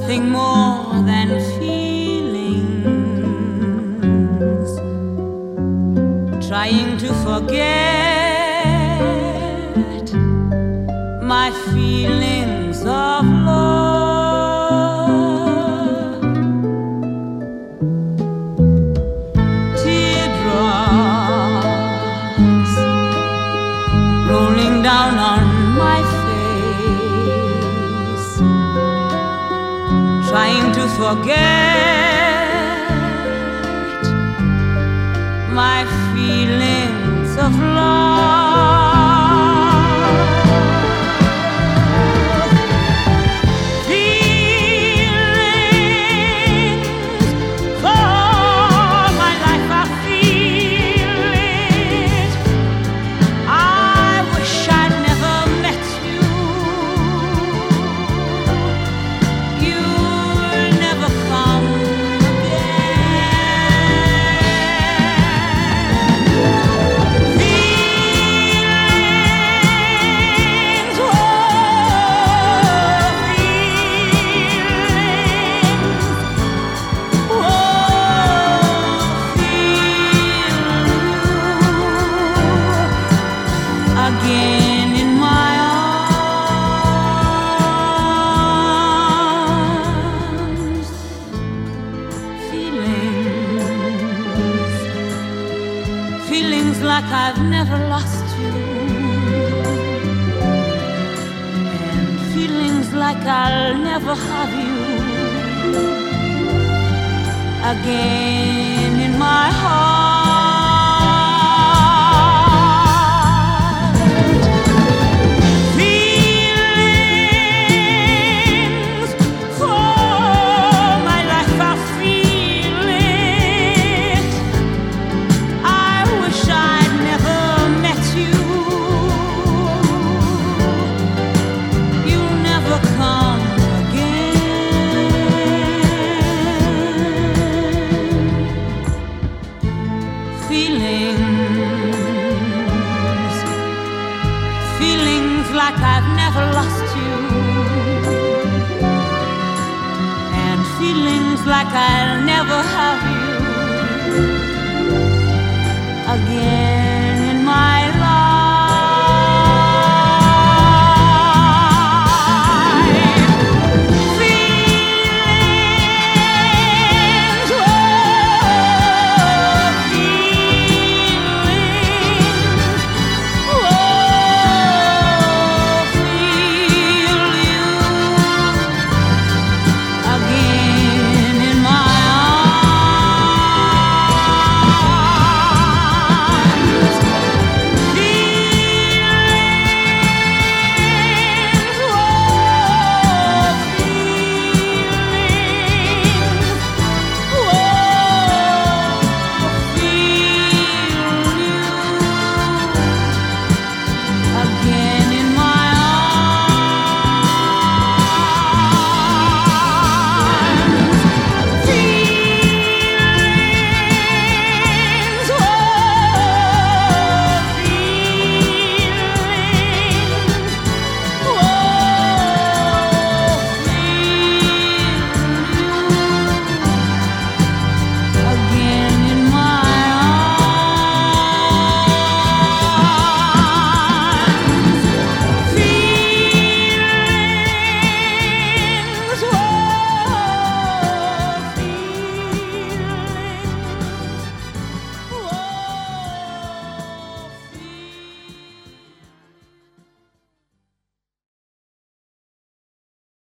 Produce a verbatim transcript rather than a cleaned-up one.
nothing more than feelings, trying to forget my feelings of love. Teardrops rolling down on my face, trying to forget my feelings of love. Feelings for my life, I feel it. I wish I'd never met you. You'll never come Feelings, oh, feelings, oh, feel you again in my arms. Feelings, feelings like I've never lost you, and feelings like I'll never have you again in my heart.